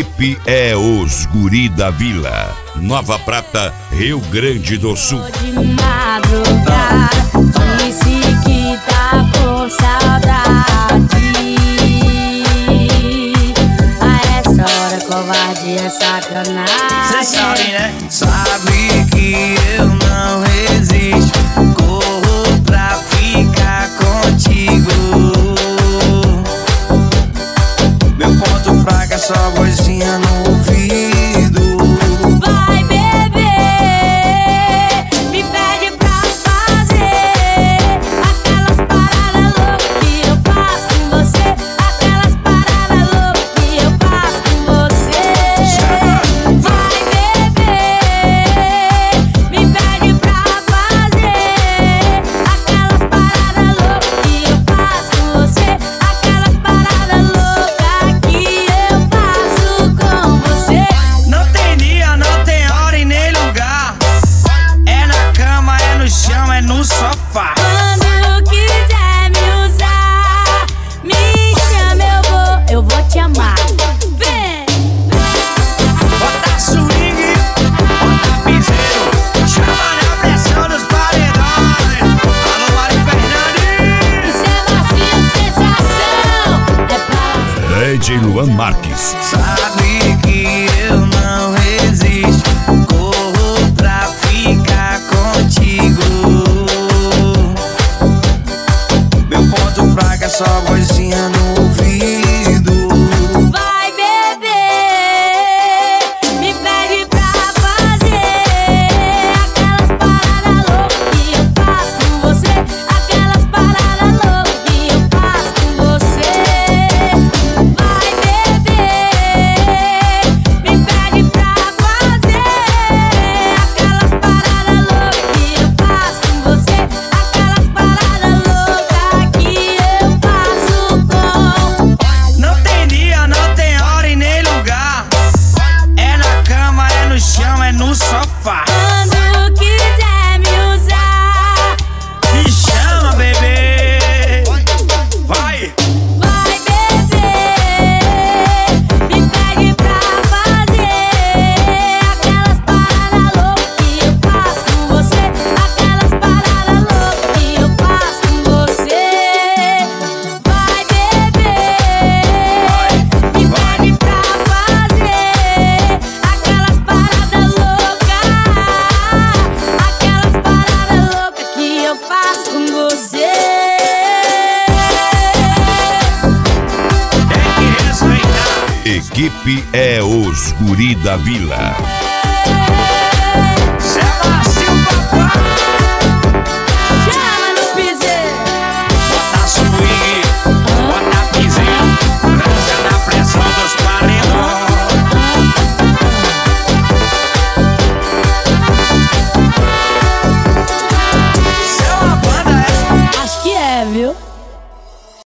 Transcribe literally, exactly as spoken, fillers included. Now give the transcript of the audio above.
Equipe é os Guri da Vila, Nova Prata, Rio Grande do Sul. De madrugada, disse que tá com saudade. A essa hora, covarde é sacanagem. Cê sabe, né? Sabe que eu não resisto. Corro pra ficar contigo. Meu ponto fraco é só vozinha no ouvido. Vai beber, me pede pra fazer aquelas paradas loucas que eu faço com você. Aquelas paradas loucas que eu faço com você. Vai beber, me pede pra fazer aquelas paradas loucas que eu faço com você. Aquelas paradas loucas que eu faço com você. Não tem dia, não tem hora e nem lugar. É na cama, é no chão, é no sofá. Quando quiser me usar, me chama, eu vou, eu vou te amar. Vem! Bota swing, bota piseiro. Chama na pressão dos paredões. Alô, Mari Fernandes. Isso é vacilo, sensação. É pra D J Luan Marques. Sabe que eu não resisto. Corro pra ficar contigo. Meu ponto fraco é só vozinha no ouvido. vai beber, me pede pra fazer aquelas paradas loucas que eu faço com você. Aquelas paradas loucas que eu faço com você. Vai beber, me pede pra fazer aquelas paradas loucas que eu faço com você. Aquelas paradas loucas que eu faço com. Não tem dia, não tem hora e nem lugar. É na cama, é no chão, é no sofá. Quando quiser me usar, Me chama, bebê. Vai. vai beber, me pede pra fazer aquelas paradas loucas que eu faço com você. Aquelas paradas loucas que eu faço com você. Vai beber, me pede pra fazer aquelas paradas loucas. Aquelas paradas loucas que eu faço com você. Tem que respeitar. Equipe é os Guri da Vila.